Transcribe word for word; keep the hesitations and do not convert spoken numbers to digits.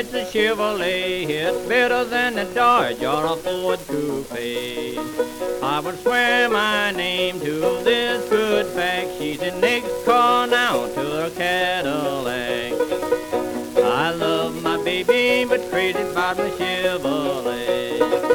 it's a Chevrolet. It's better than the Dodge or a Ford Coupe. I would swear my name to this good fact. She's the next car now to her Cadillac. I love my baby, but crazy about my Chevrolet.